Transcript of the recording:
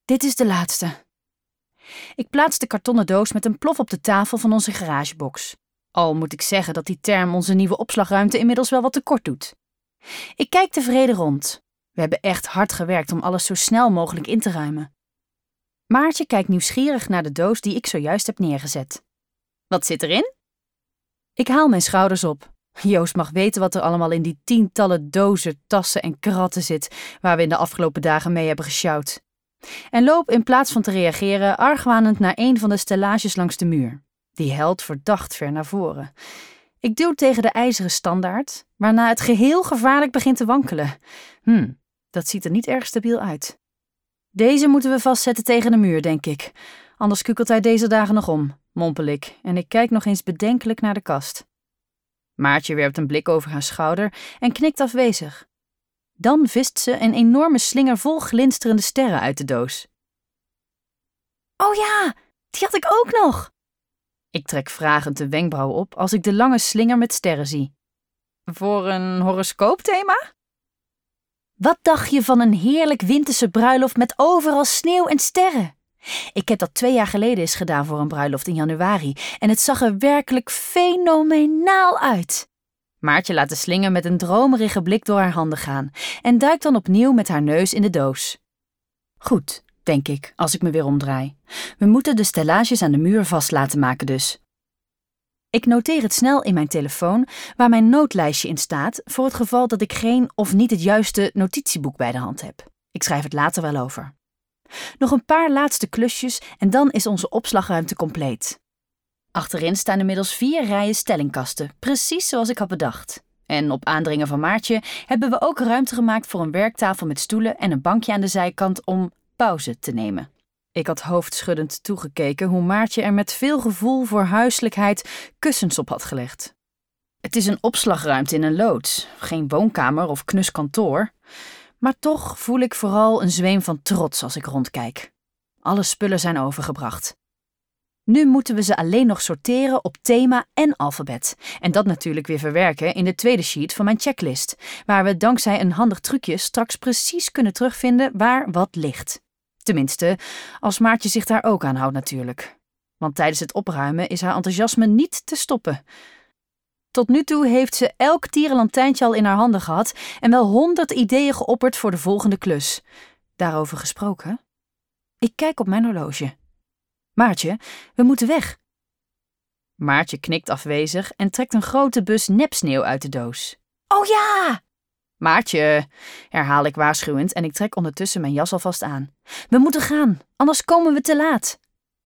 Dit is de laatste. Ik plaats de kartonnen doos met een plof op de tafel van onze garagebox. Al moet ik zeggen dat die term onze nieuwe opslagruimte inmiddels wel wat tekort doet. Ik kijk tevreden rond. We hebben echt hard gewerkt om alles zo snel mogelijk in te ruimen. Maartje kijkt nieuwsgierig naar de doos die ik zojuist heb neergezet. Wat zit erin? Ik haal mijn schouders op. Joost mag weten wat er allemaal in die tientallen dozen, tassen en kratten zit waar we in de afgelopen dagen mee hebben gesjouwd. En loop in plaats van te reageren argwanend naar een van de stellages langs de muur. Die helt verdacht ver naar voren. Ik duw tegen de ijzeren standaard, waarna het geheel gevaarlijk begint te wankelen. Dat ziet er niet erg stabiel uit. Deze moeten we vastzetten tegen de muur, denk ik. Anders kukelt hij deze dagen nog om, mompel ik, en ik kijk nog eens bedenkelijk naar de kast. Maartje werpt een blik over haar schouder en knikt afwezig. Dan vist ze een enorme slinger vol glinsterende sterren uit de doos. Oh ja, die had ik ook nog! Ik trek vragend de wenkbrauw op als ik de lange slinger met sterren zie. Voor een horoscoopthema? Wat dacht je van een heerlijk winterse bruiloft met overal sneeuw en sterren? Ik heb dat 2 jaar geleden eens gedaan voor een bruiloft in januari en het zag er werkelijk fenomenaal uit. Maartje laat de slinger met een dromerige blik door haar handen gaan en duikt dan opnieuw met haar neus in de doos. Goed, denk ik, als ik me weer omdraai. We moeten de stellages aan de muur vast laten maken dus. Ik noteer het snel in mijn telefoon, waar mijn noodlijstje in staat voor het geval dat ik geen of niet het juiste notitieboek bij de hand heb. Ik schrijf het later wel over. Nog een paar laatste klusjes en dan is onze opslagruimte compleet. Achterin staan inmiddels 4 rijen stellingkasten, precies zoals ik had bedacht. En op aandringen van Maartje hebben we ook ruimte gemaakt voor een werktafel met stoelen en een bankje aan de zijkant om pauze te nemen. Ik had hoofdschuddend toegekeken hoe Maartje er met veel gevoel voor huiselijkheid kussens op had gelegd. Het is een opslagruimte in een loods, geen woonkamer of knus kantoor. Maar toch voel ik vooral een zweem van trots als ik rondkijk. Alle spullen zijn overgebracht. Nu moeten we ze alleen nog sorteren op thema en alfabet. En dat natuurlijk weer verwerken in de tweede sheet van mijn checklist, waar we dankzij een handig trucje straks precies kunnen terugvinden waar wat ligt. Tenminste, als Maartje zich daar ook aan houdt natuurlijk. Want tijdens het opruimen is haar enthousiasme niet te stoppen. Tot nu toe heeft ze elk tierenlantijntje al in haar handen gehad en wel 100 ideeën geopperd voor de volgende klus. Daarover gesproken. Ik kijk op mijn horloge. Maartje, we moeten weg. Maartje knikt afwezig en trekt een grote bus nepsneeuw uit de doos. Oh ja! Maartje, herhaal ik waarschuwend en ik trek ondertussen mijn jas alvast aan. We moeten gaan, anders komen we te laat.